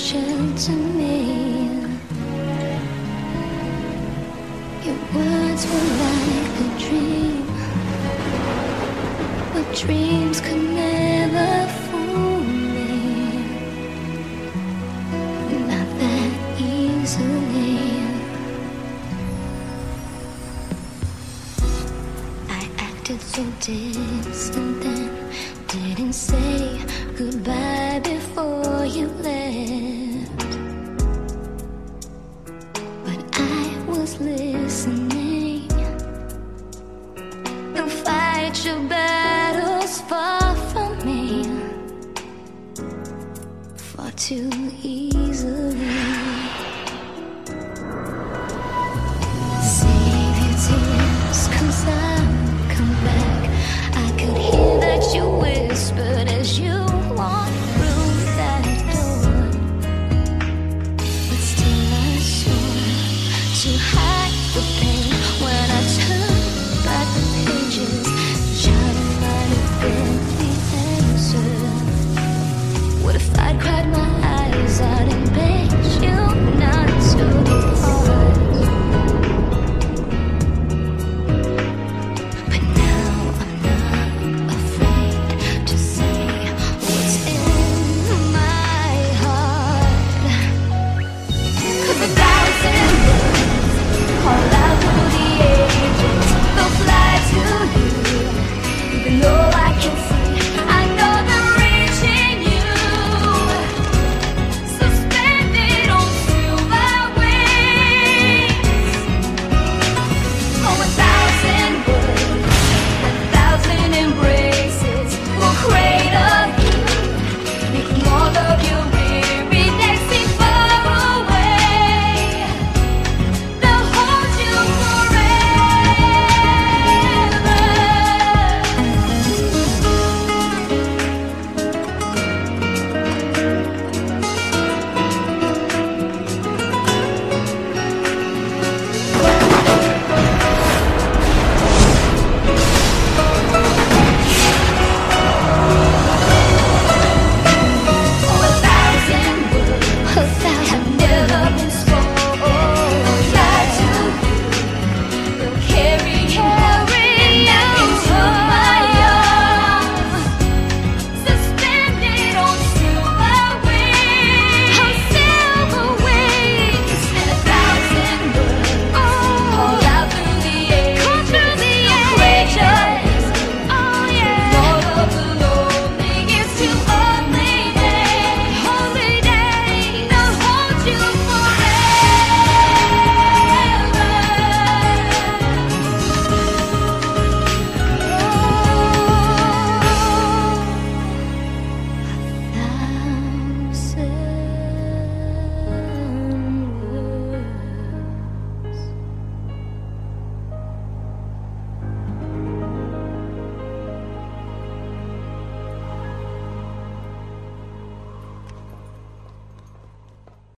attention to me. Your words were like a dream, but dreams could never fool me, not that easily. I acted so distant then, didn't say goodbye before you left, but I was listening. Don't fight your battles far from me, far too easily.